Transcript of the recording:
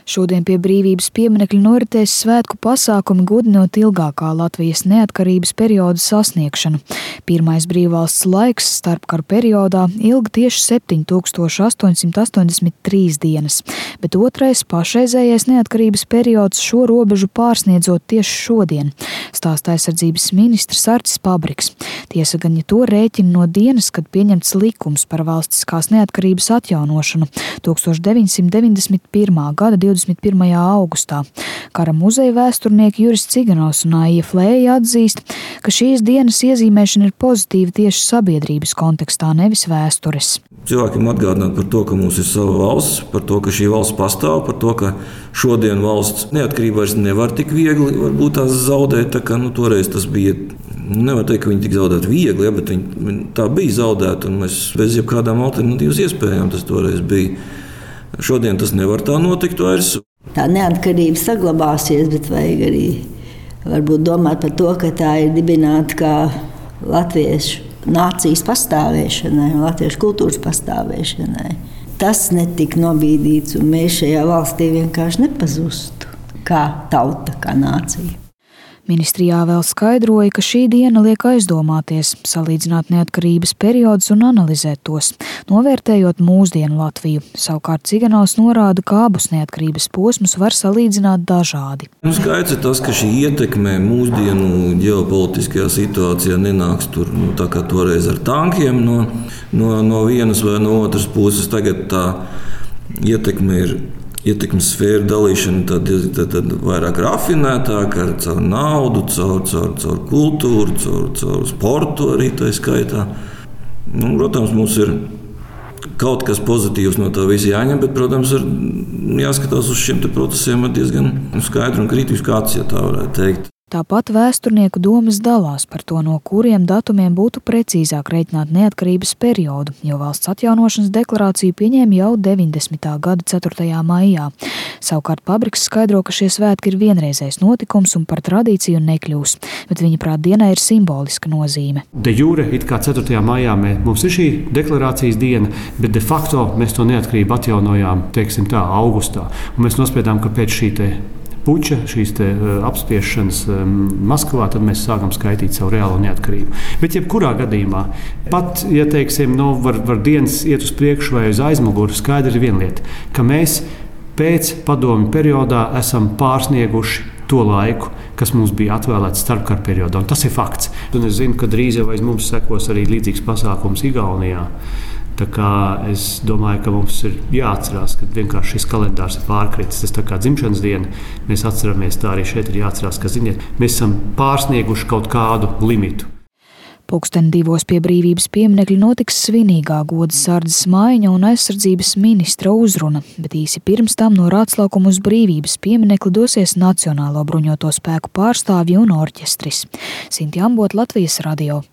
Šodien pie Brīvības pieminekļa noritēs svētku pasākumi godinot ilgākā Latvijas neatkarības perioda sasniegšanu. Pirmais brīvvalsts laiks starpkaru periodā ilga tieši 7883 dienas, bet otrais pašreizējais neatkarības periods šo robežu pārsniedzot tieši šodien, stāsta aizsardzības ministrs Artis Pabriks. Tiesa gan, ja to rēķina no dienas, kad pieņemts likums par valstiskās neatkarības atjaunošanu 1991. gada 21. augustā. Kara muzeja vēsturnieki Juris Ciganovs un Aija Flēja atzīst, ka šīs dienas iezīmēšana ir pozitīva tieši sabiedrības kontekstā, nevis vēstures. Cilvēkiem atgādināt par to, ka mums ir sava valsts, par to, ka šī valsts pastāv, par to, ka šodien valsts neatkarība vairs nevar tik viegli varbūt tās zaudēt, tā kā toreiz tas bija. Nevar teikt, ka viņi tik zaudēt viegli, ja, bet viņi tā bija zaudēta, un mēs bez jebkādām alternatīvas iespējām tas toreiz bija. Šodien tas nevar tā notikt vairs. Tā neatkarība saglabāsies, bet vajag arī varbūt domāt par to, ka tā ir dibināta kā latviešu nācijas pastāvēšanai, latviešu kultūras pastāvēšanai. Tas netika nobīdīts, un mēs šajā valstī vienkārši nepazustu kā tauta, kā nācija. Ministrijā vēl skaidroja, ka šī diena liek aizdomāties, salīdzināt neatkarības periodus un analizēt tos, novērtējot mūsdienu Latviju. Savukārt Ciganovs norāda, ka abus neatkarības posmus var salīdzināt dažādi. Skaidrs ir tas, ka šī ietekme mūsdienu ģeopolitiskajā situācijā nenāks tur, tā kā toreiz ar tankiem no vienas vai no otras puses. Tagad tā ietekmes sfēra dalīšana tad vairāk rafinētāka, caur naudu, caur kultūru, caur sportu arī tā skaitā. Protams, mums ir kaut kas pozitīvs no tā visa jāņem, bet, protams, ir jāskatās uz šiem procesiem ar diezgan skaidru un kritisku aci, ja tā varētu teikt. Tāpat vēsturnieku domas dalās par to, no kuriem datumiem būtu precīzāk reiķināt neatkarības periodu, jo valsts atjaunošanas deklarāciju pieņēma jau 90. gada 4. maijā. Savukārt Pabriks skaidro, ka šie svētki ir vienreizējs notikums un par tradīciju nekļūs, bet viņa prāt dienai ir simboliska nozīme. De jure, it kā 4. maijā mums ir šī deklarācijas diena, bet de facto mēs to neatkarību atjaunojām, teiksim tā, augustā. Un mēs nospriedām, ka pēc šī puča, šīs apspiešanas Maskavā, tad mēs sākam skaitīt savu reālo neatkarību. Bet jebkurā gadījumā, pat, ja teiksim, var dienas iet uz priekšu vai uz aizmuguru, skaidri ir viena lieta, ka mēs pēc padomju periodā esam pārsnieguši to laiku, kas mums bija atvēlēts starpkara periodā, un tas ir fakts. Un es zinu, ka drīz jau aiz mums sekos arī līdzīgs pasākums Igaunijā. Tā kā es domāju, ka mums ir jāatcerās, ka vienkārši šis kalendārs ir pārkritis. Tas tā kā dzimšanas diena, mēs atceramies, tā arī šeit ir jāatcerās, ka, ziniet, mēs esam pārsnieguši kaut kādu limitu. 12:00 pie Brīvības pieminekļa notiks svinīgā goda sardzes maiņa un aizsardzības ministra uzruna, bet īsi pirms tam no Rātslaukuma uz Brīvības pieminekli dosies Nacionālo bruņoto spēku pārstāvji un orķestris. Sinti Ambot, Latvijas radio.